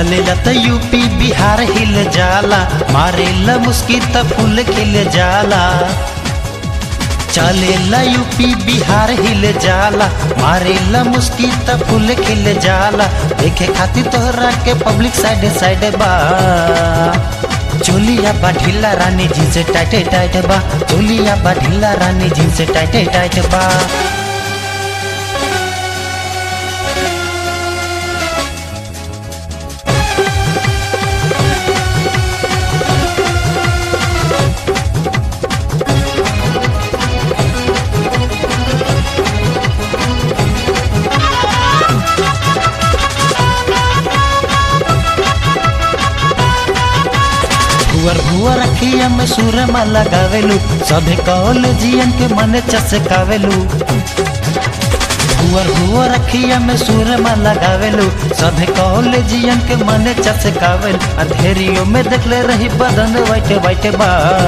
चलेला त यूपी बिहार हिल जाला, मारेला मुस्की त फूल खिल जाला। चलेला यूपी बिहार हिल जाला, मारेला मुस्की त फूल खिल जाला। देखे खातिर तोहरा के पब्लिक साइड साइड बा, चोलिया बा ढीला रानी जींस टाइट टाइट बा, चोलिया बा ढीला रानी जींस टाइट टाइट बा। भुअर भुअर अखिया में सुरमा लगावेलू, सभे कॉलेजियन के मन चसकावेलू। भुअर भुअर अखिया में सुरमा लगावेलू, सभे कॉलेजियन के मन चसकावेलू। अंधेरियों में देखले रही बदन वाइट वाइट बा,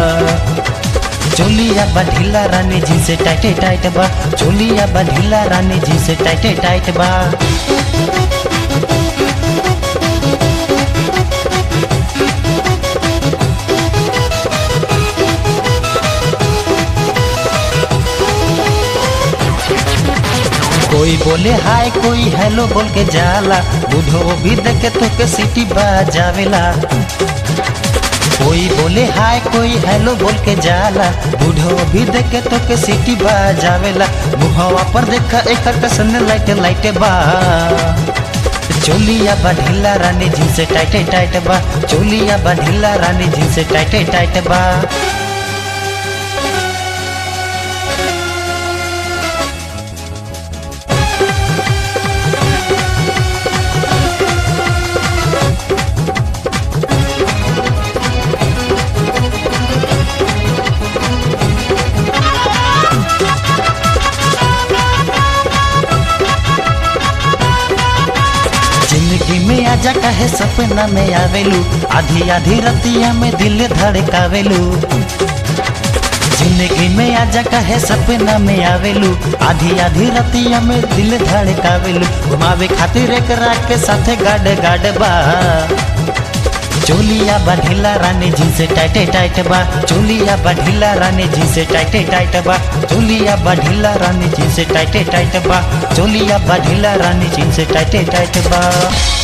चोलिया बा ढीला रानी जींस टाइट टाइट बा, चोलिया बा ढीला रानी जींस टाइट टाइट बा। कोई बोले हाय कोई हेलो बोल के जाला, बूढ़ो भी देखे तो के सीटी बजावेला। कोई बोले हाय कोई हेलो बोल के जाला, बूढ़ो भी देखे तो के सीटी बजावेला। मुहवा पर देखा एक कसन लाइट लाइट बा, चोलिया बा ढीला रानी जींस टाइट टाइट बा, चोलिया बा ढीला रानी जींस टाइट टाइट बा। जिंदगी में आजा कहे सपना में आवेलू, आधी आधी रतिया में दिल धड़कावेलू। जिंदगी में आजा कहे सपना में आवेलू, आधी आधी रतिया में दिल धड़कावेलू। घुमावे खातिर एक रात के साथे गाड गाड बा, चोलिया बा ढीला रानी जींस टाइट टाइट बा, चोलिया बा ढीला रानी जींस टाइट टाइट बा, चोलिया बा ढीला रानी जींस टाइट टाइट बा, चोलिया बा ढीला रानी जींस टाइट टाइट बा।